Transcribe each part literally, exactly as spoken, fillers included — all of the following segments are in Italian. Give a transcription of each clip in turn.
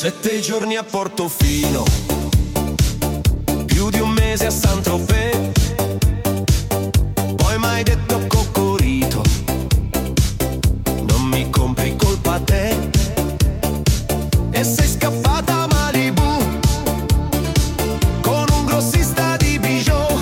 Sette giorni a Portofino, più di un mese a Saint-Tropez, poi m'hai detto coccorito, non mi compri colpa te, e sei scappata a Malibu con un grossista di bijou.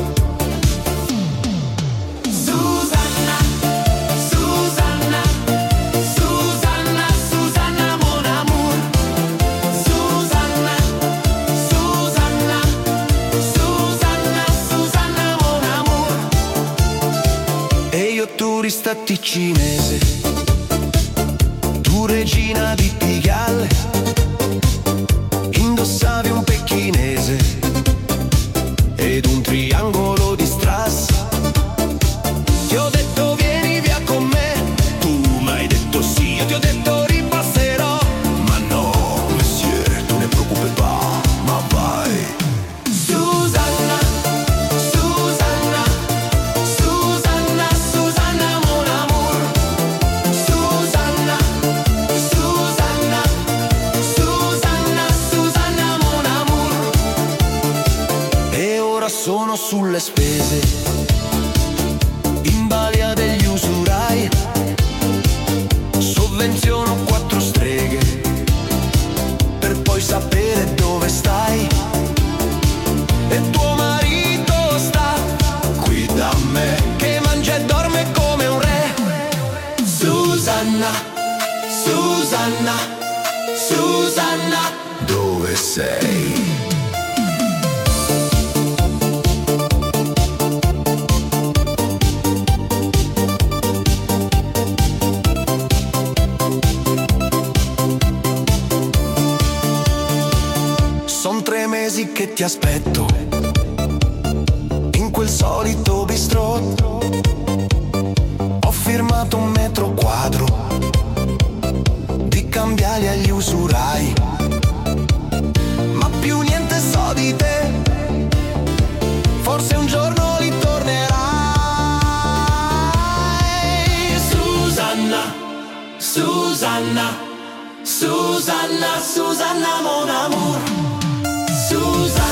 Susanna, Susanna, Susanna, Susanna mon amour. Susanna, Susanna, Susanna, Susanna mon amour. E io turista ticinese, tu regina di Pigalle, indossavi un pecchinese ed un triangolo di strass. Ti ho detto vieni via con me, tu m'hai detto sì, io ti ho detto ripasserò, ma no, monsieur, tu ne preoccupe pas, ma vai. Susanna, Susanna, Susanna, Susanna mon amour. Susanna, Susanna, Susanna, Susanna mon amour. E ora sono sulle spese, in balia degli usurai, sovvenziono quattro streghe per poi sapere dove stai. E tuo marito sta qui da me, che mangia e dorme come un re. Susanna, Susanna, Susanna, dove sei? Son tre mesi che ti aspetto in quel solito bistrò. Ho firmato un metro quadro di cambiali agli usurai, ma più niente so di te. Forse un giorno li tornerai. Susanna, Susanna, Susanna, Susanna mon amour. Susanna.